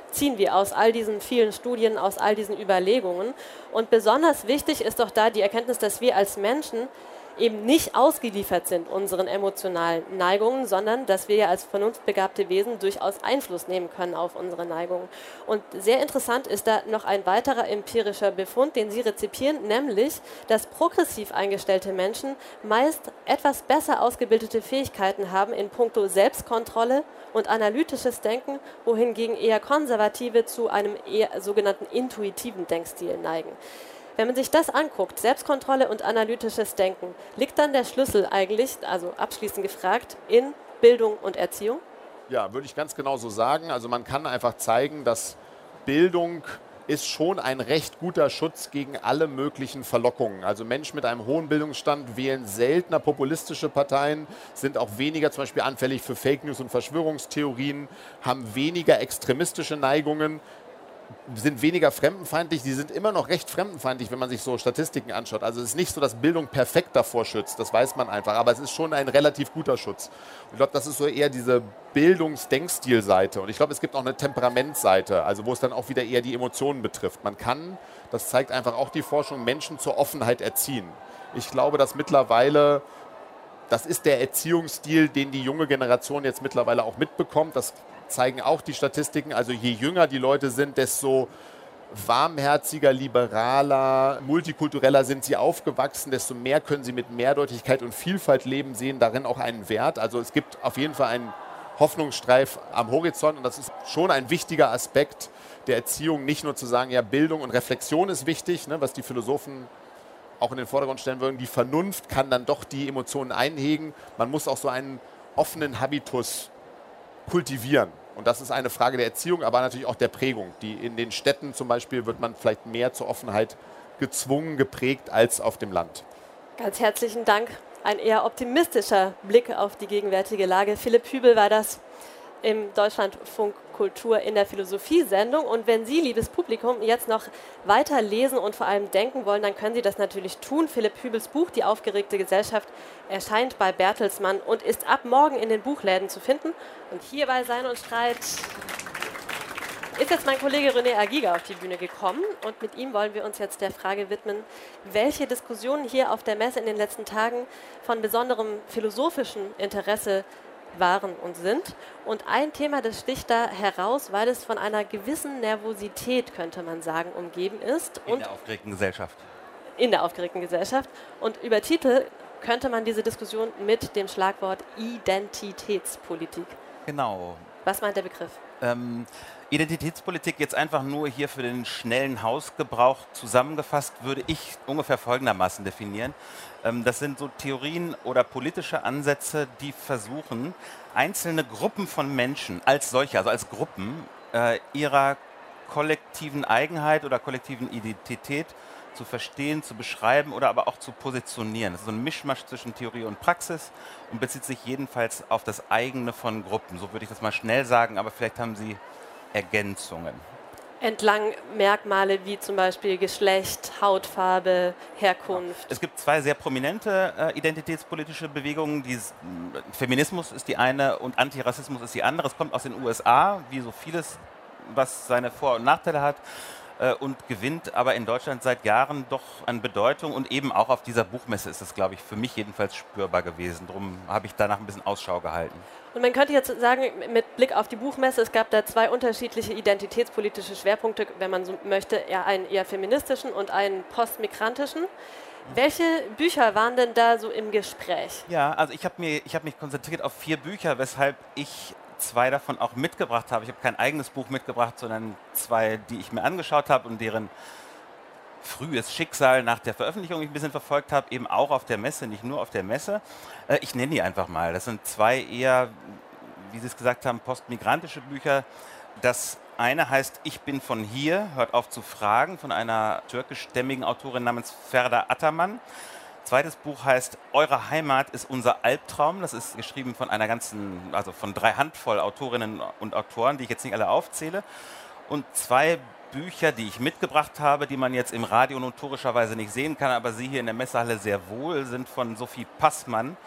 ziehen wir aus all diesen vielen Studien, aus all diesen Überlegungen. Und besonders wichtig ist doch da die Erkenntnis, dass wir als Menschen eben nicht ausgeliefert sind unseren emotionalen Neigungen, sondern dass wir ja als vernunftbegabte Wesen durchaus Einfluss nehmen können auf unsere Neigungen. Und sehr interessant ist da noch ein weiterer empirischer Befund, den Sie rezipieren, nämlich, dass progressiv eingestellte Menschen meist etwas besser ausgebildete Fähigkeiten haben in puncto Selbstkontrolle und analytisches Denken, wohingegen eher Konservative zu einem eher sogenannten intuitiven Denkstil neigen. Wenn man sich das anguckt, Selbstkontrolle und analytisches Denken, liegt dann der Schlüssel eigentlich, also abschließend gefragt, in Bildung und Erziehung? Ja, würde ich ganz genau so sagen. Also man kann einfach zeigen, dass Bildung ist schon ein recht guter Schutz gegen alle möglichen Verlockungen. Also Menschen mit einem hohen Bildungsstand wählen seltener populistische Parteien, sind auch weniger zum Beispiel anfällig für Fake News und Verschwörungstheorien, haben weniger extremistische Neigungen, sind weniger fremdenfeindlich, die sind immer noch recht fremdenfeindlich, wenn man sich so Statistiken anschaut. Also es ist nicht so, dass Bildung perfekt davor schützt, das weiß man einfach, aber es ist schon ein relativ guter Schutz. Und ich glaube, das ist so eher diese Bildungsdenkstilseite und ich glaube, es gibt auch eine Temperamentseite, also wo es dann auch wieder eher die Emotionen betrifft. Man kann, das zeigt einfach auch die Forschung, Menschen zur Offenheit erziehen. Ich glaube, dass mittlerweile, das ist der Erziehungsstil, den die junge Generation jetzt mittlerweile auch mitbekommt, das zeigen auch die Statistiken, also je jünger die Leute sind, desto warmherziger, liberaler, multikultureller sind sie aufgewachsen, desto mehr können sie mit Mehrdeutigkeit und Vielfalt leben, sehen darin auch einen Wert. Also es gibt auf jeden Fall einen Hoffnungsstreif am Horizont und das ist schon ein wichtiger Aspekt der Erziehung, nicht nur zu sagen, ja, Bildung und Reflexion ist wichtig, ne, was die Philosophen auch in den Vordergrund stellen würden. Die Vernunft kann dann doch die Emotionen einhegen. Man muss auch so einen offenen Habitus kultivieren. Und das ist eine Frage der Erziehung, aber natürlich auch der Prägung. Die in den Städten zum Beispiel wird man vielleicht mehr zur Offenheit gezwungen, geprägt als auf dem Land. Ganz herzlichen Dank. Ein eher optimistischer Blick auf die gegenwärtige Lage. Philipp Hübel war das im Deutschlandfunk Kultur in der Philosophie-Sendung. Und wenn Sie, liebes Publikum, jetzt noch weiter lesen und vor allem denken wollen, dann können Sie das natürlich tun. Philipp Hübels Buch Die aufgeregte Gesellschaft erscheint bei Bertelsmann und ist ab morgen in den Buchläden zu finden. Und hier bei Sein und Streit ist jetzt mein Kollege René Agiga auf die Bühne gekommen und mit ihm wollen wir uns jetzt der Frage widmen, welche Diskussionen hier auf der Messe in den letzten Tagen von besonderem philosophischen Interesse waren und sind. Und ein Thema, das sticht da heraus, weil es von einer gewissen Nervosität, könnte man sagen, umgeben ist. In und der aufgeregten Gesellschaft. In der aufgeregten Gesellschaft. Und über Titel könnte man diese Diskussion mit dem Schlagwort Identitätspolitik. Genau. Was meint der Begriff? Ähm, Identitätspolitik jetzt einfach nur hier für den schnellen Hausgebrauch zusammengefasst, würde ich ungefähr folgendermaßen definieren. Ähm, das sind so Theorien oder politische Ansätze, die versuchen, einzelne Gruppen von Menschen als solche, also als Gruppen, äh, ihrer kollektiven Eigenheit oder kollektiven Identität zu verstehen, zu beschreiben oder aber auch zu positionieren. Das ist so ein Mischmasch zwischen Theorie und Praxis und bezieht sich jedenfalls auf das eigene von Gruppen. So würde ich das mal schnell sagen, aber vielleicht haben Sie Ergänzungen. Entlang Merkmale wie zum Beispiel Geschlecht, Hautfarbe, Herkunft. Es gibt zwei sehr prominente äh, identitätspolitische Bewegungen. Die, Feminismus ist die eine und Antirassismus ist die andere. Es kommt aus den U S A, wie so vieles, was seine Vor- und Nachteile hat. Und gewinnt aber in Deutschland seit Jahren doch an Bedeutung und eben auch auf dieser Buchmesse ist es, glaube ich, für mich jedenfalls spürbar gewesen. Darum habe ich danach ein bisschen Ausschau gehalten. Und man könnte jetzt sagen, mit Blick auf die Buchmesse, es gab da zwei unterschiedliche identitätspolitische Schwerpunkte, wenn man so möchte, eher einen eher feministischen und einen postmigrantischen. Welche Bücher waren denn da so im Gespräch? Ja, also ich habe mir, ich habe mich konzentriert auf vier Bücher, weshalb ich zwei davon auch mitgebracht habe. Ich habe kein eigenes Buch mitgebracht, sondern zwei, die ich mir angeschaut habe und deren frühes Schicksal nach der Veröffentlichung ich ein bisschen verfolgt habe, eben auch auf der Messe, nicht nur auf der Messe. Äh, ich nenne die einfach mal. Das sind zwei eher, wie Sie es gesagt haben, postmigrantische Bücher. Das eine heißt Ich bin von hier, hört auf zu fragen, von einer türkischstämmigen Autorin namens Ferda Ataman. Zweites Buch heißt Eure Heimat ist unser Albtraum. Das ist geschrieben von einer ganzen, also von drei Handvoll Autorinnen und Autoren, die ich jetzt nicht alle aufzähle. Und zwei Bücher, die ich mitgebracht habe, die man jetzt im Radio notorischerweise nicht sehen kann, aber Sie hier in der Messehalle sehr wohl, sind von Sophie Passmann.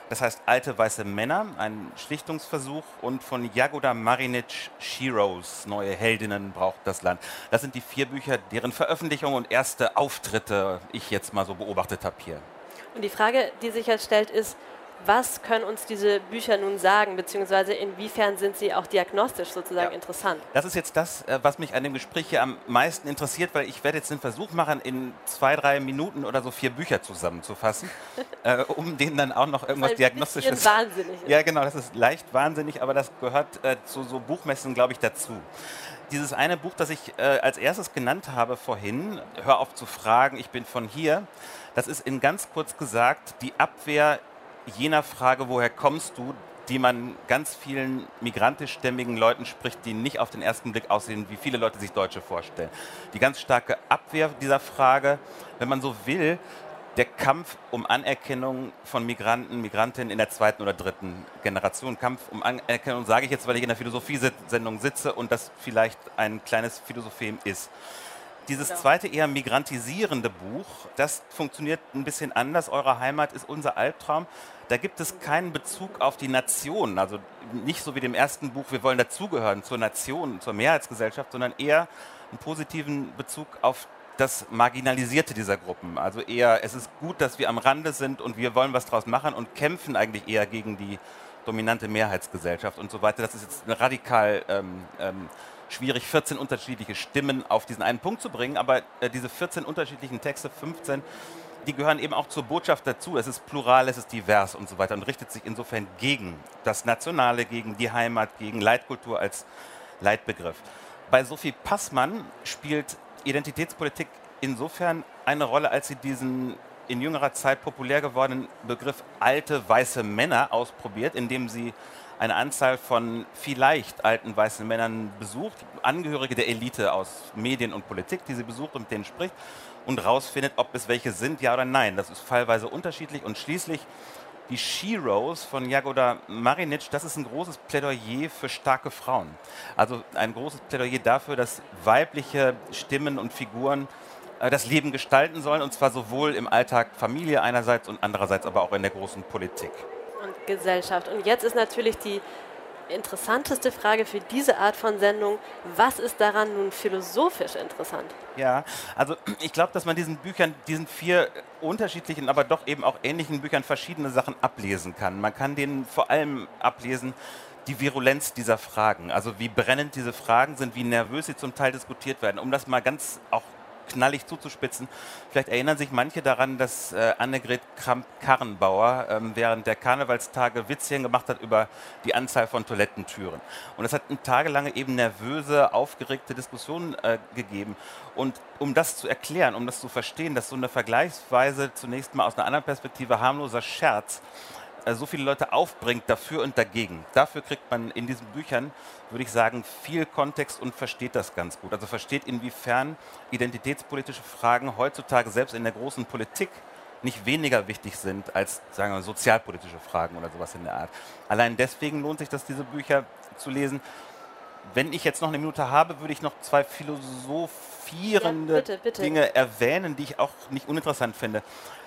Das heißt Alte weiße Männer, ein Schlichtungsversuch, und von Jagoda Marinic, Sheroes, neue Heldinnen braucht das Land. Das sind die vier Bücher, deren Veröffentlichung und erste Auftritte ich jetzt mal so beobachtet habe hier. Und die Frage, die sich jetzt stellt, ist, was können uns diese Bücher nun sagen, beziehungsweise inwiefern sind sie auch diagnostisch sozusagen ja. interessant? Das ist jetzt das, was mich an dem Gespräch hier am meisten interessiert, weil ich werde jetzt den Versuch machen, in zwei, drei Minuten oder so vier Bücher zusammenzufassen, äh, um denen dann auch noch irgendwas Diagnostisches... Das ist wahnsinnig. Ja, genau, das ist leicht wahnsinnig, aber das gehört äh, zu so Buchmessen, glaube ich, dazu. Dieses eine Buch, das ich äh, als erstes genannt habe vorhin, Hör auf zu fragen, ich bin von hier, das ist in ganz kurz gesagt die Abwehr jener Frage, woher kommst du, die man ganz vielen migrantischstämmigen Leuten spricht, die nicht auf den ersten Blick aussehen, wie viele Leute sich Deutsche vorstellen. Die ganz starke Abwehr dieser Frage, wenn man so will, der Kampf um Anerkennung von Migranten, Migrantinnen in der zweiten oder dritten Generation. Kampf um Anerkennung sage ich jetzt, weil ich in der Philosophiesendung sitze und das vielleicht ein kleines Philosophem ist. Dieses zweite eher migrantisierende Buch, das funktioniert ein bisschen anders. Eure Heimat ist unser Albtraum. Da gibt es keinen Bezug auf die Nation, also nicht so wie dem ersten Buch, wir wollen dazugehören zur Nation, zur Mehrheitsgesellschaft, sondern eher einen positiven Bezug auf das Marginalisierte dieser Gruppen. Also eher, es ist gut, dass wir am Rande sind und wir wollen was draus machen und kämpfen eigentlich eher gegen die dominante Mehrheitsgesellschaft und so weiter. Das ist jetzt radikal ähm, ähm, schwierig, vierzehn unterschiedliche Stimmen auf diesen einen Punkt zu bringen, aber äh, diese vierzehn unterschiedlichen Texte, fünfzehn, die gehören eben auch zur Botschaft dazu. Es ist plural, es ist divers und so weiter und richtet sich insofern gegen das Nationale, gegen die Heimat, gegen Leitkultur als Leitbegriff. Bei Sophie Passmann spielt Identitätspolitik insofern eine Rolle, als sie diesen in jüngerer Zeit populär gewordenen Begriff alte weiße Männer ausprobiert, indem sie eine Anzahl von vielleicht alten weißen Männern besucht, Angehörige der Elite aus Medien und Politik, die sie besucht und mit denen spricht und rausfindet, ob es welche sind, ja oder nein. Das ist fallweise unterschiedlich und schließlich die Sheroes von Jagoda Marinic, das ist ein großes Plädoyer für starke Frauen. Also ein großes Plädoyer dafür, dass weibliche Stimmen und Figuren äh, das Leben gestalten sollen, und zwar sowohl im Alltag Familie einerseits und andererseits aber auch in der großen Politik. Und Gesellschaft. Und jetzt ist natürlich die interessanteste Frage für diese Art von Sendung, was ist daran nun philosophisch interessant? Ja, also ich glaube, dass man diesen Büchern, diesen vier unterschiedlichen, aber doch eben auch ähnlichen Büchern verschiedene Sachen ablesen kann. Man kann denen vor allem ablesen, die Virulenz dieser Fragen, also wie brennend diese Fragen sind, wie nervös sie zum Teil diskutiert werden. Um das mal ganz auch knallig zuzuspitzen. Vielleicht erinnern sich manche daran, dass äh, Annegret Kramp-Karrenbauer ähm, während der Karnevalstage Witzchen gemacht hat über die Anzahl von Toilettentüren. Und es hat eine tagelange eben nervöse, aufgeregte Diskussionen äh, gegeben. Und um das zu erklären, um das zu verstehen, dass so eine vergleichsweise zunächst mal aus einer anderen Perspektive harmloser Scherz äh, so viele Leute aufbringt, dafür und dagegen. Dafür kriegt man in diesen Büchern, würde ich sagen, viel Kontext und versteht das ganz gut. Also versteht, inwiefern identitätspolitische Fragen heutzutage selbst in der großen Politik nicht weniger wichtig sind als, sagen wir, sozialpolitische Fragen oder sowas in der Art. Allein deswegen lohnt sich das, diese Bücher zu lesen. Wenn ich jetzt noch eine Minute habe, würde ich noch zwei philosophierende ja, bitte, bitte. Dinge erwähnen, die ich auch nicht uninteressant finde.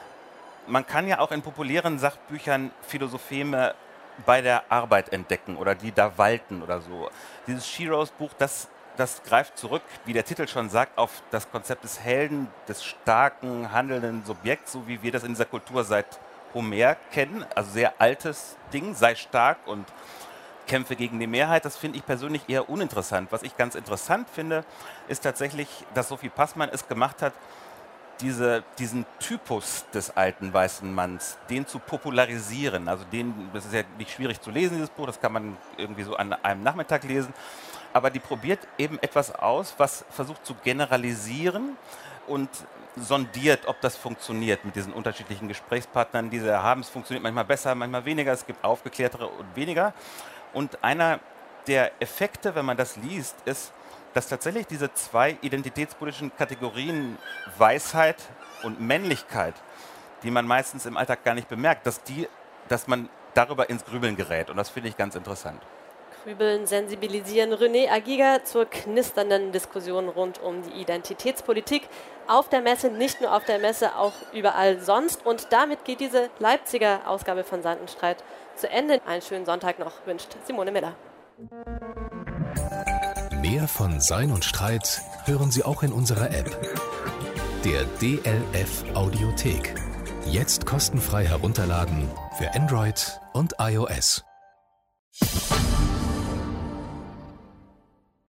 Man kann ja auch in populären Sachbüchern Philosopheme bei der Arbeit entdecken oder die da walten oder so. Dieses Sheroes Buch, das, das greift zurück, wie der Titel schon sagt, auf das Konzept des Helden, des starken, handelnden Subjekts, so wie wir das in dieser Kultur seit Homer kennen. Also sehr altes Ding, sei stark und kämpfe gegen die Mehrheit. Das finde ich persönlich eher uninteressant. Was ich ganz interessant finde, ist tatsächlich, dass Sophie Passmann es gemacht hat, Diese, diesen Typus des alten weißen Manns, den zu popularisieren. Also den, das ist ja nicht schwierig zu lesen, dieses Buch, das kann man irgendwie so an einem Nachmittag lesen. Aber die probiert eben etwas aus, was versucht zu generalisieren und sondiert, ob das funktioniert mit diesen unterschiedlichen Gesprächspartnern, die sie haben. Es funktioniert manchmal besser, manchmal weniger, es gibt aufgeklärtere und weniger. Und einer der Effekte, wenn man das liest, ist, dass tatsächlich diese zwei identitätspolitischen Kategorien Weisheit und Männlichkeit, die man meistens im Alltag gar nicht bemerkt, dass, die, dass man darüber ins Grübeln gerät. Und das finde ich ganz interessant. aufrübeln, sensibilisieren. René Agiga zur knisternden Diskussion rund um die Identitätspolitik auf der Messe, nicht nur auf der Messe, auch überall sonst. Und damit geht diese Leipziger Ausgabe von Sand und Streit zu Ende. Einen schönen Sonntag noch, wünscht Simone Miller. Mehr von Sein und Streit hören Sie auch in unserer App, der D L F Audiothek. Jetzt kostenfrei herunterladen für Android und iOS.